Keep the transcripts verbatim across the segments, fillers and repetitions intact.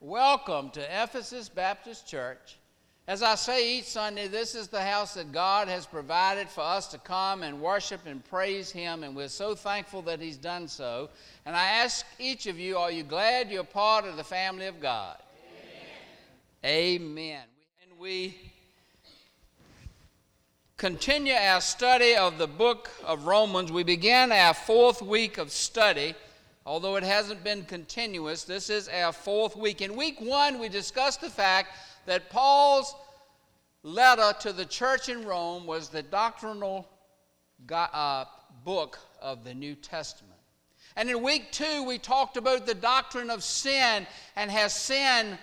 Welcome to Ephesus Baptist Church. As I say each Sunday, this is the house that God has provided for us to come and worship and praise Him, and we're so thankful that He's done so. And I ask each of you, are you glad you're part of the family of God? Amen. Amen. And we continue our study of the book of Romans. We began our fourth week of study. Although it hasn't been continuous, this is our fourth week. In week one, we discussed the fact that Paul's letter to the church in Rome was the doctrinal uh, book of the New Testament. And in week two, we talked about the doctrine of sin and how sin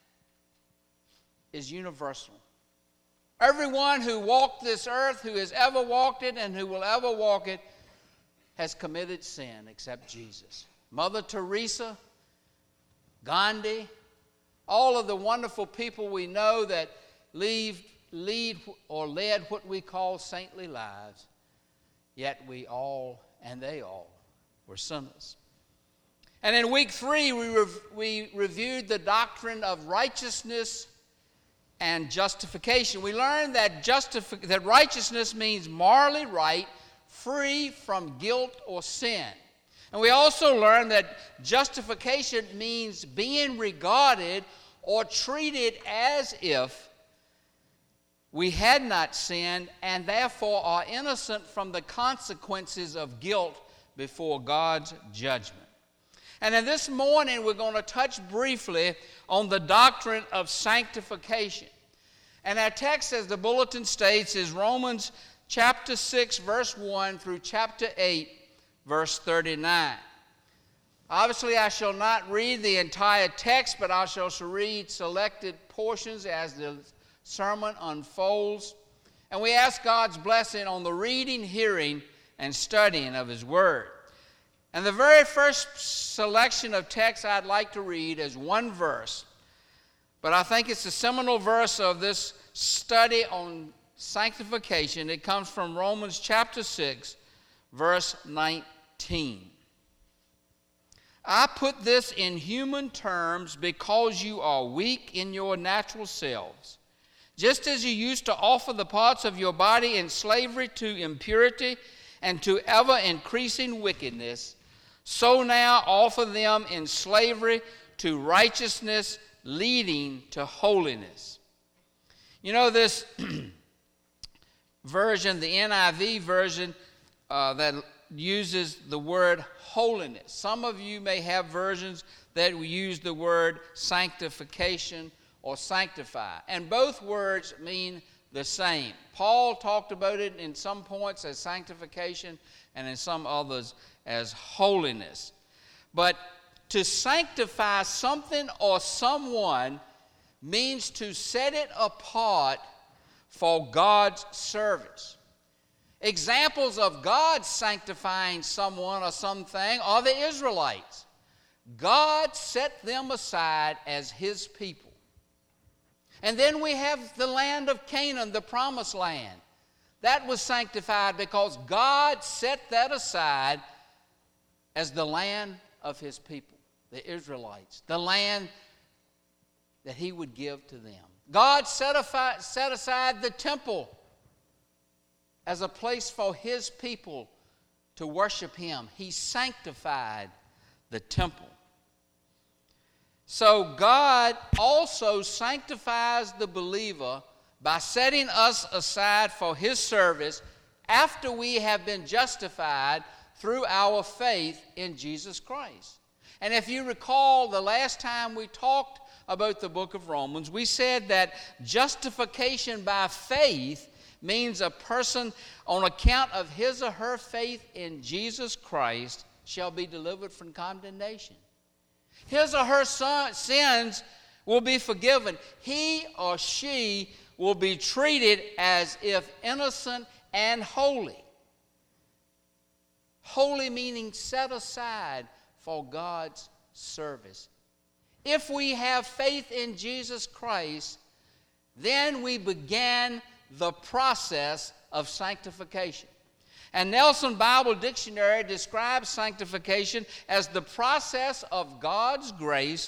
is universal. Everyone who walked this earth, who has ever walked it and who will ever walk it, has committed sin except Jesus. Mother Teresa, Gandhi, all of the wonderful people we know that lead, lead or led what we call saintly lives, yet we all, and they all, were sinners. And in week three, we, rev- we reviewed the doctrine of righteousness and justification. We learned that, justif- that righteousness means morally right, free from guilt or sin. And we also learned that justification means being regarded or treated as if we had not sinned and therefore are innocent from the consequences of guilt before God's judgment. And then this morning we're going to touch briefly on the doctrine of sanctification. And our text, as the bulletin states, is Romans chapter six, verse one through chapter eight, verse thirty-nine. Obviously, I shall not read the entire text, but I shall read selected portions as the sermon unfolds. And we ask God's blessing on the reading, hearing, and studying of His Word. And the very first selection of text I'd like to read is one verse, but I think it's the seminal verse of this study on sanctification. It comes from Romans chapter six, verse nineteen. I put this in human terms because you are weak in your natural selves. Just as you used to offer the parts of your body in slavery to impurity and to ever-increasing wickedness, so now offer them in slavery to righteousness, leading to holiness. You know, this version, the N I V version, uh, that uses the word holiness. Some of you may have versions that use the word sanctification or sanctify. And both words mean the same. Paul talked about it in some points as sanctification and in some others as holiness. But to sanctify something or someone means to set it apart for God's service. Examples of God sanctifying someone or something are the Israelites. God set them aside as His people. And then we have the land of Canaan, the promised land. That was sanctified because God set that aside as the land of His people, the Israelites, the land that He would give to them. God set aside the temple as a place for His people to worship Him. He sanctified the temple. So God also sanctifies the believer by setting us aside for His service after we have been justified through our faith in Jesus Christ. And if you recall, the last time we talked about the book of Romans, we said that justification by faith means a person, on account of his or her faith in Jesus Christ, shall be delivered from condemnation. His or her son, sins will be forgiven. He or she will be treated as if innocent and holy. Holy meaning set aside for God's service. If we have faith in Jesus Christ, then we began the process of sanctification. And Nelson Bible Dictionary describes sanctification as the process of God's grace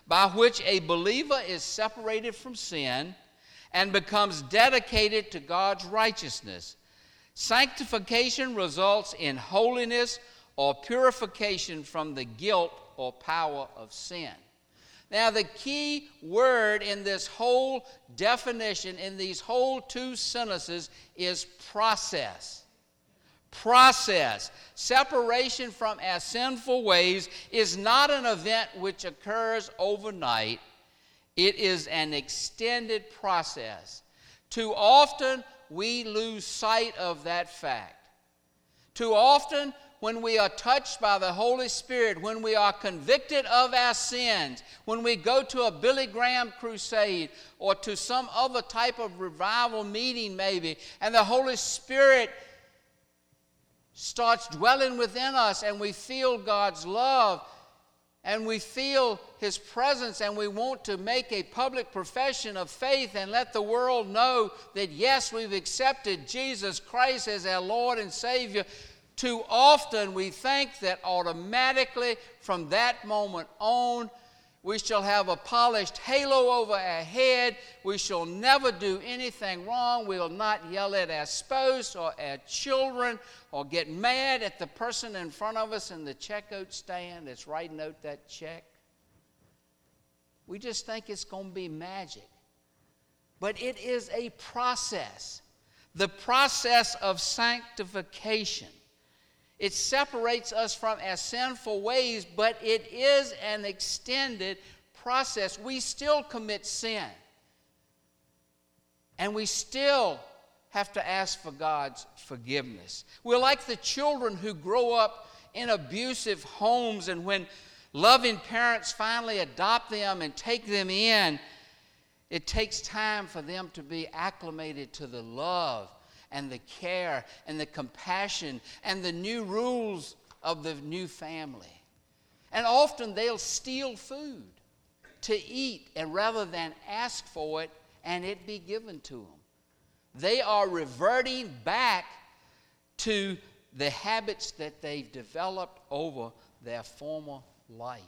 by which a believer is separated from sin and becomes dedicated to God's righteousness. Sanctification results in holiness or purification from the guilt or power of sin. Now, the key word in this whole definition, in these whole two sentences, is process. Process. Separation from our sinful ways is not an event which occurs overnight. It is an extended process. Too often, we lose sight of that fact. Too often, when we are touched by the Holy Spirit, when we are convicted of our sins, when we go to a Billy Graham crusade or to some other type of revival meeting maybe, and the Holy Spirit starts dwelling within us and we feel God's love and we feel His presence and we want to make a public profession of faith and let the world know that yes, we've accepted Jesus Christ as our Lord and Savior. Too often we think that automatically from that moment on we shall have a polished halo over our head. We shall never do anything wrong. We'll not yell at our spouse or our children or get mad at the person in front of us in the checkout stand that's writing out that check. We just think it's going to be magic. But it is a process. The process of sanctification. It separates us from our sinful ways, but it is an extended process. We still commit sin. And we still have to ask for God's forgiveness. We're like the children who grow up in abusive homes, and when loving parents finally adopt them and take them in, it takes time for them to be acclimated to the love and the care and the compassion and the new rules of the new family. And often they'll steal food to eat and rather than ask for it and it be given to them. They are reverting back to the habits that they've developed over their former life.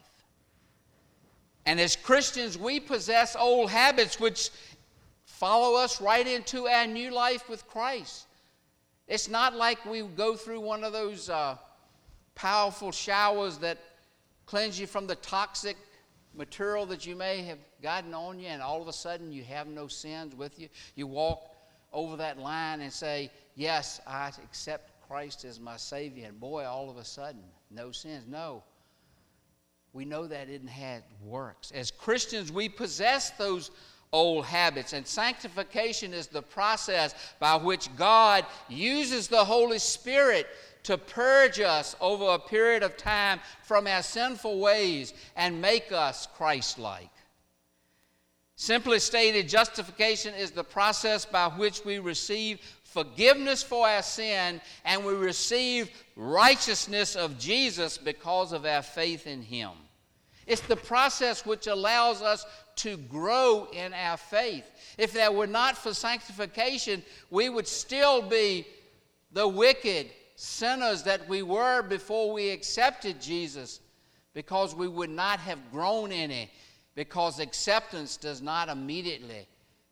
And as Christians, we possess old habits which follow us right into our new life with Christ. It's not like we go through one of those uh, powerful showers that cleanse you from the toxic material that you may have gotten on you, and all of a sudden you have no sins with you. You walk over that line and say, yes, I accept Christ as my Savior, and boy, all of a sudden, no sins. No. We know that isn't how it works. As Christians, we possess those old habits, and sanctification is the process by which God uses the Holy Spirit to purge us over a period of time from our sinful ways and make us Christ-like. Simply stated, justification is the process by which we receive forgiveness for our sin and we receive righteousness of Jesus because of our faith in Him. It's the process which allows us to grow in our faith. If that were not for sanctification, we would still be the wicked sinners that we were before we accepted Jesus, because we would not have grown in it, because acceptance does not immediately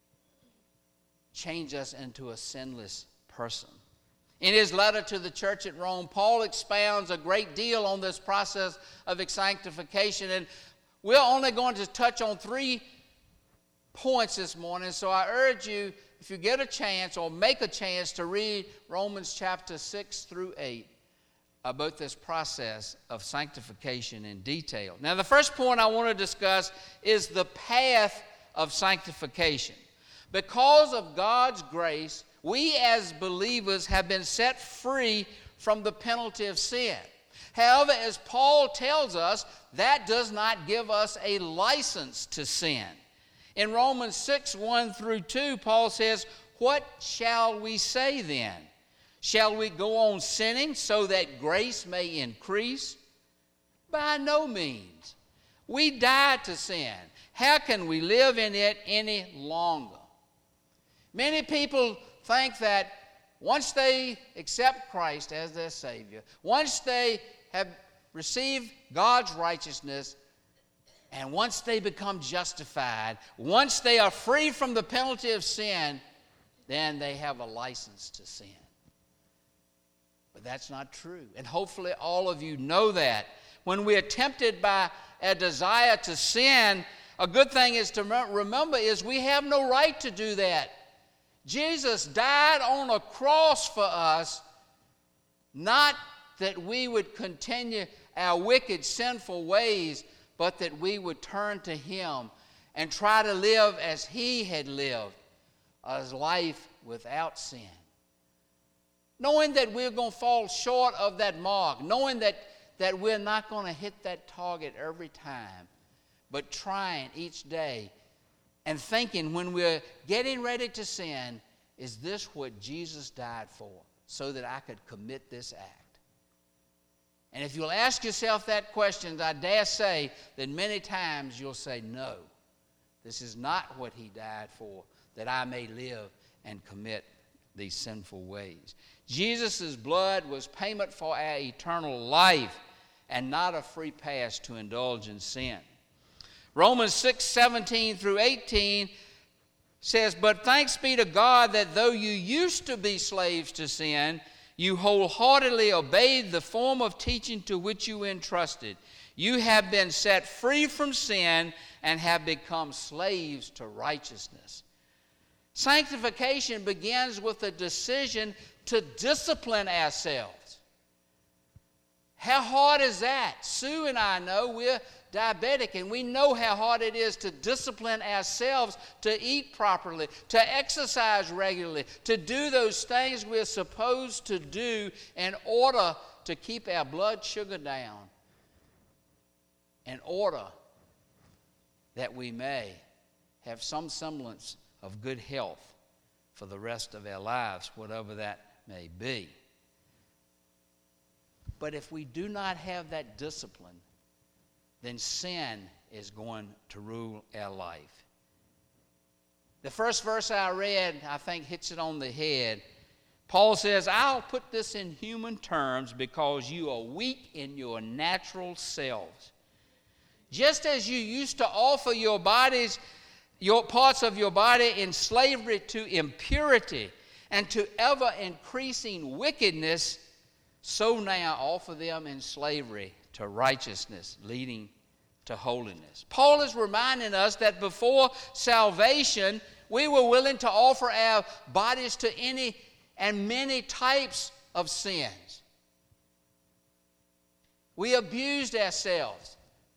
change us into a sinless person. In his letter to the church at Rome, Paul expounds a great deal on this process of sanctification, and we're only going to touch on three points this morning, so I urge you, if you get a chance or make a chance, to read Romans chapter six through eight about this process of sanctification in detail. Now, the first point I want to discuss is the path of sanctification. Because of God's grace, we as believers have been set free from the penalty of sin. However, as Paul tells us, that does not give us a license to sin. In Romans six, one through two, Paul says, "What shall we say then? Shall we go on sinning so that grace may increase? By no means. We died to sin. How can we live in it any longer?" Many people think that once they accept Christ as their Savior, once they have received God's righteousness, And once they become justified, once they are free from the penalty of sin, then they have a license to sin. But that's not true. And hopefully all of you know that. When we are tempted by a desire to sin, a good thing is to remember is we have no right to do that. Jesus died on a cross for us, not that we would continue our wicked, sinful ways, but that we would turn to Him and try to live as He had lived, a life without sin. Knowing that we're going to fall short of that mark, knowing that, that we're not going to hit that target every time, but trying each day and thinking when we're getting ready to sin, is this what Jesus died for, so that I could commit this act? And if you'll ask yourself that question, I dare say that many times you'll say, no, this is not what He died for, that I may live and commit these sinful ways. Jesus' blood was payment for our eternal life and not a free pass to indulge in sin. Romans six, seventeen through eighteen says, but thanks be to God that though you used to be slaves to sin, you wholeheartedly obeyed the form of teaching to which you entrusted. You have been set free from sin and have become slaves to righteousness. Sanctification begins with a decision to discipline ourselves. How hard is that? Sue and I know we're diabetic, and we know how hard it is to discipline ourselves to eat properly, to exercise regularly, to do those things we're supposed to do in order to keep our blood sugar down, in order that we may have some semblance of good health for the rest of our lives, whatever that may be. But if we do not have that discipline, then sin is going to rule our life. The first verse I read, I think, hits it on the head. Paul says, I'll put this in human terms because you are weak in your natural selves. Just as you used to offer your bodies, your parts of your body in slavery to impurity and to ever-increasing wickedness, so now offer them in slavery to righteousness, leading to holiness. Paul is reminding us that before salvation, we were willing to offer our bodies to any and many types of sins. We abused ourselves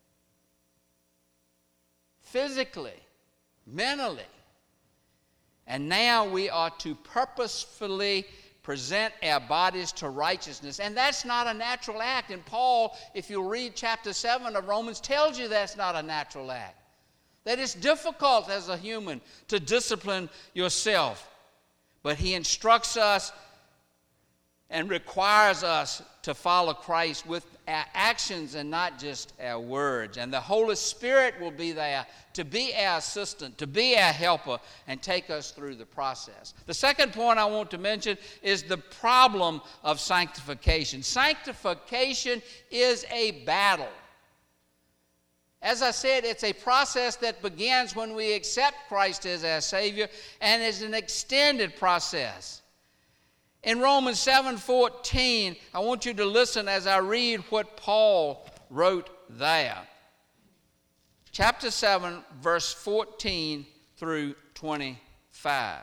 physically, mentally, and now we are to purposefully present our bodies to righteousness. And that's not a natural act. And Paul, if you read chapter seven of Romans, tells you that's not a natural act. That it's difficult as a human to discipline yourself. But he instructs us and requires us to follow Christ with our actions and not just our words. And the Holy Spirit will be there to be our assistant, to be our helper, and take us through the process. The second point I want to mention is the problem of sanctification. Sanctification is a battle. As I said, it's a process that begins when we accept Christ as our Savior, and is an extended process. In Romans seven fourteen, I want you to listen as I read what Paul wrote there. Chapter seven, verse fourteen through twenty-five.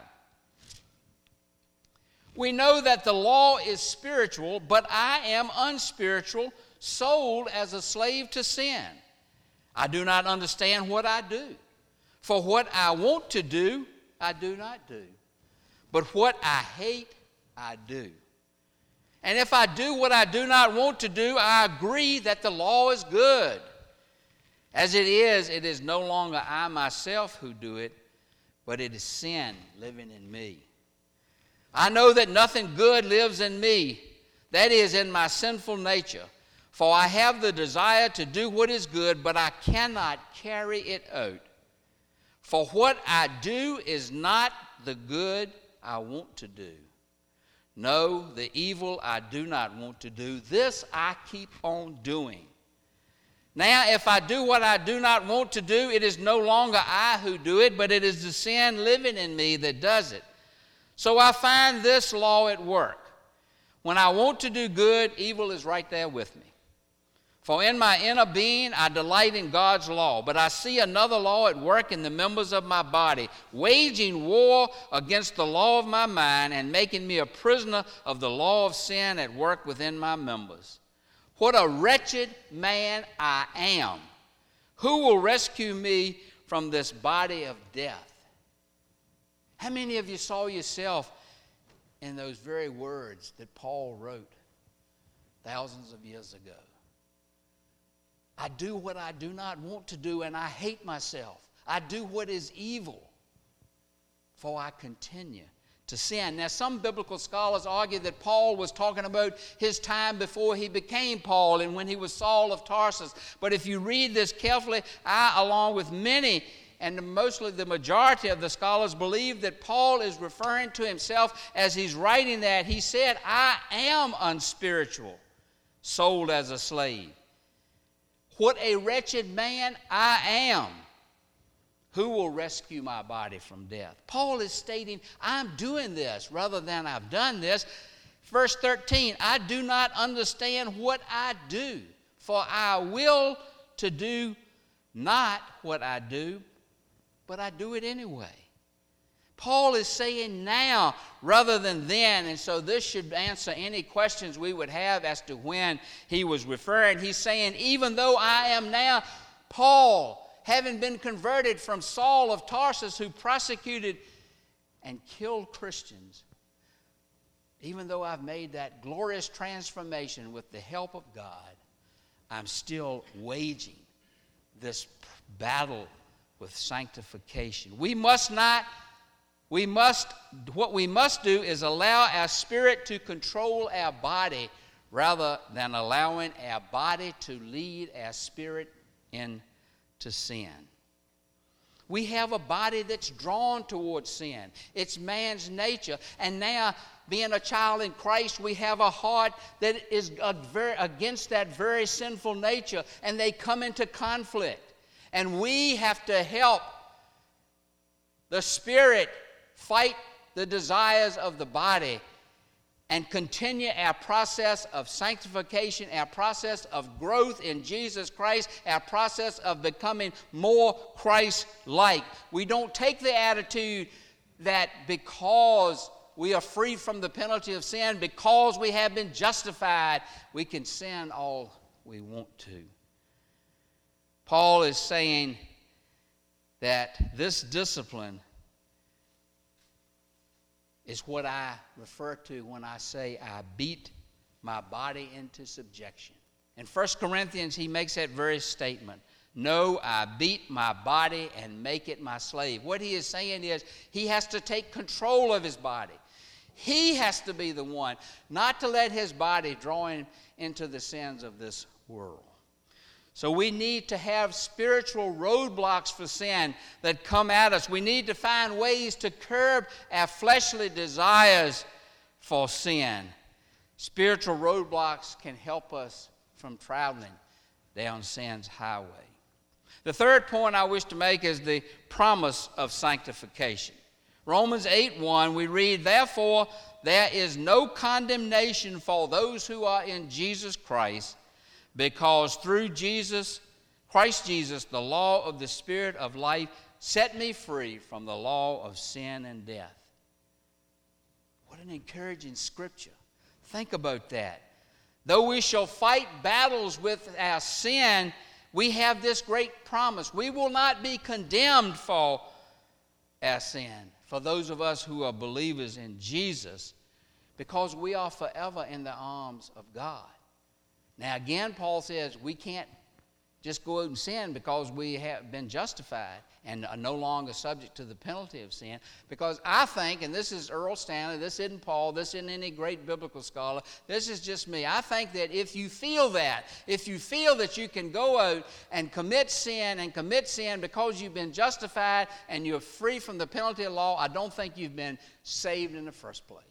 We know that the law is spiritual, but I am unspiritual, sold as a slave to sin. I do not understand what I do. For what I want to do, I do not do. But what I hate, I do. And if I do what I do not want to do, I agree that the law is good. As it is, it is no longer I myself who do it, but it is sin living in me. I know that nothing good lives in me, that is, in my sinful nature. For I have the desire to do what is good, but I cannot carry it out. For what I do is not the good I want to do. No, the evil I do not want to do, this I keep on doing. Now, if I do what I do not want to do, it is no longer I who do it, but it is the sin living in me that does it. So I find this law at work. When I want to do good, evil is right there with me. For in my inner being I delight in God's law, but I see another law at work in the members of my body, waging war against the law of my mind and making me a prisoner of the law of sin at work within my members. What a wretched man I am! Who will rescue me from this body of death? How many of you saw yourself in those very words that Paul wrote thousands of years ago? I do what I do not want to do, and I hate myself. I do what is evil, for I continue to sin. Now, some biblical scholars argue that Paul was talking about his time before he became Paul and when he was Saul of Tarsus. But if you read this carefully, I, along with many, and mostly the majority of the scholars, believe that Paul is referring to himself as he's writing that. He said, I am unspiritual, sold as a slave. What a wretched man I am. Who will rescue my body from death? Paul is stating, I'm doing this rather than I've done this. Verse thirteen, I do not understand what I do, for I will to do not what I do, but I do it anyway. Paul is saying now rather than then, and so this should answer any questions we would have as to when he was referring. He's saying, even though I am now Paul, having been converted from Saul of Tarsus, who persecuted and killed Christians, even though I've made that glorious transformation with the help of God, I'm still waging this battle with sanctification. We must not We must, what we must do is allow our spirit to control our body rather than allowing our body to lead our spirit into sin. We have a body that's drawn towards sin. It's man's nature. And now, being a child in Christ, we have a heart that is against that very sinful nature, and they come into conflict. And we have to help the spirit fight the desires of the body and continue our process of sanctification, our process of growth in Jesus Christ, our process of becoming more Christ-like. We don't take the attitude that because we are free from the penalty of sin, because we have been justified, we can sin all we want to. Paul is saying that this discipline is what I refer to when I say I beat my body into subjection. In First Corinthians, he makes that very statement. No, I beat my body and make it my slave. What he is saying is he has to take control of his body. He has to be the one, not to let his body draw him into the sins of this world. So we need to have spiritual roadblocks for sin that come at us. We need to find ways to curb our fleshly desires for sin. Spiritual roadblocks can help us from traveling down sin's highway. The third point I wish to make is the promise of sanctification. Romans eight one, we read, therefore there is no condemnation for those who are in Jesus Christ, because through Jesus, Christ Jesus, the law of the Spirit of life set me free from the law of sin and death. What an encouraging scripture. Think about that. Though we shall fight battles with our sin, we have this great promise. We will not be condemned for our sin, for those of us who are believers in Jesus, because we are forever in the arms of God. Now again, Paul says we can't just go out and sin because we have been justified and are no longer subject to the penalty of sin. Because I think, and this is Earl Stanley, this isn't Paul, this isn't any great biblical scholar, this is just me. I think that if you feel that, if you feel that you can go out and commit sin and commit sin because you've been justified and you're free from the penalty of law, I don't think you've been saved in the first place.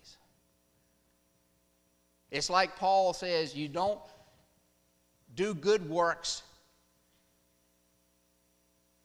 It's like Paul says, you don't do good works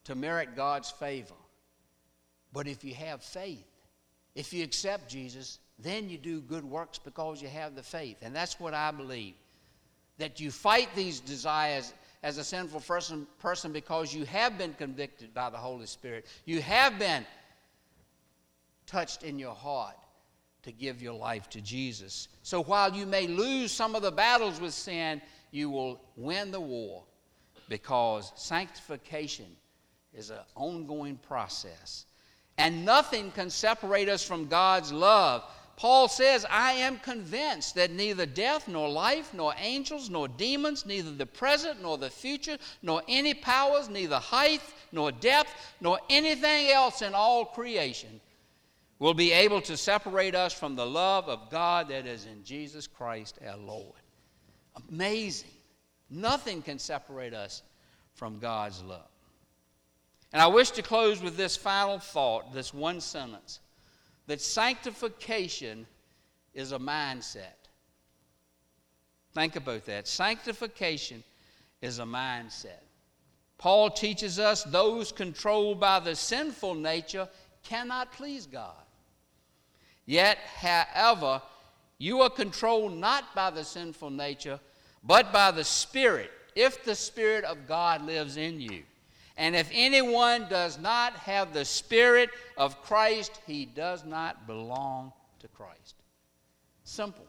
to merit God's favor. But if you have faith, if you accept Jesus, then you do good works because you have the faith. And that's what I believe, that you fight these desires as a sinful person, person because you have been convicted by the Holy Spirit. You have been touched in your heart to give your life to Jesus. So while you may lose some of the battles with sin, you will win the war, because sanctification is an ongoing process. And nothing can separate us from God's love. Paul says, I am convinced that neither death, nor life, nor angels, nor demons, neither the present, nor the future, nor any powers, neither height, nor depth, nor anything else in all creation will be able to separate us from the love of God that is in Jesus Christ our Lord. Amazing. Nothing can separate us from God's love. And I wish to close with this final thought, this one sentence, that sanctification is a mindset. Think about that. Sanctification is a mindset. Paul teaches us those controlled by the sinful nature cannot please God. Yet, however, you are controlled not by the sinful nature, but by the Spirit, if the Spirit of God lives in you. And if anyone does not have the Spirit of Christ, he does not belong to Christ. Simple.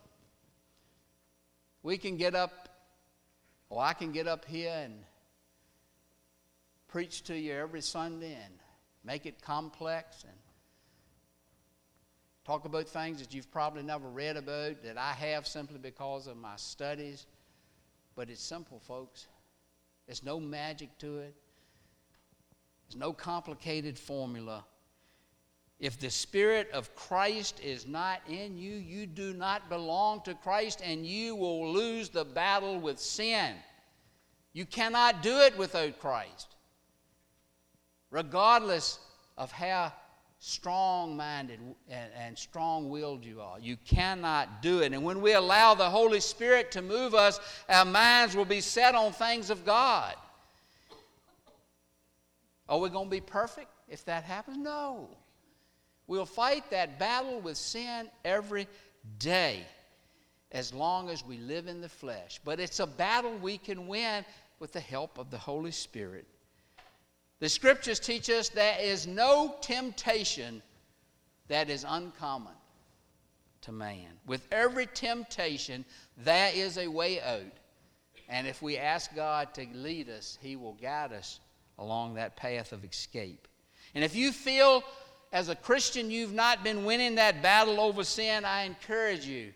We can get up, or I can get up here and preach to you every Sunday and make it complex and talk about things that you've probably never read about, that I have simply because of my studies. But it's simple, folks. There's no magic to it. There's no complicated formula. If the Spirit of Christ is not in you, you do not belong to Christ, and you will lose the battle with sin. You cannot do it without Christ, regardless of how strong-minded and, and strong-willed you are. You cannot do it. And when we allow the Holy Spirit to move us, our minds will be set on things of God. Are we going to be perfect if that happens? No. We'll fight that battle with sin every day as long as we live in the flesh. But it's a battle we can win with the help of the Holy Spirit. The Scriptures teach us there is no temptation that is uncommon to man. With every temptation, there is a way out. And if we ask God to lead us, He will guide us along that path of escape. And if you feel as a Christian you've not been winning that battle over sin, I encourage you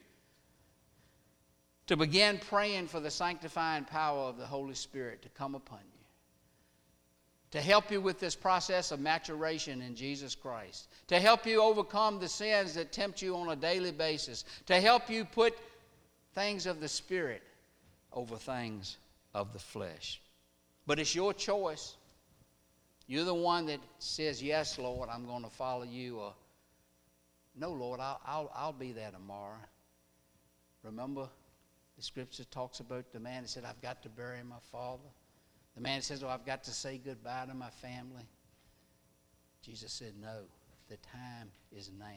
to begin praying for the sanctifying power of the Holy Spirit to come upon you, to help you with this process of maturation in Jesus Christ, to help you overcome the sins that tempt you on a daily basis, to help you put things of the Spirit over things of the flesh. But it's your choice. You're the one that says, yes, Lord, I'm going to follow you, or no, Lord, I'll, I'll, I'll be there tomorrow. Remember, the Scripture talks about the man that said, I've got to bury my father. The man says, oh, I've got to say goodbye to my family. Jesus said, no, the time is now.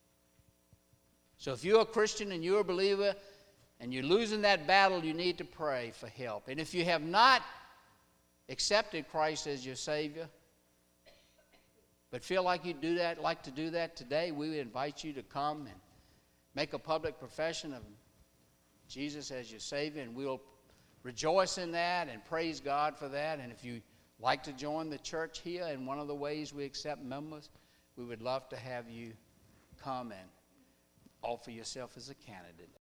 So if you're a Christian and you're a believer and you're losing that battle, you need to pray for help. And if you have not accepted Christ as your Savior, but feel like you do that, like to do that today, we would invite you to come and make a public profession of Jesus as your Savior, and we'll rejoice in that and praise God for that. And if you like to join the church here in one of the ways we accept members, we would love to have you come and offer yourself as a candidate.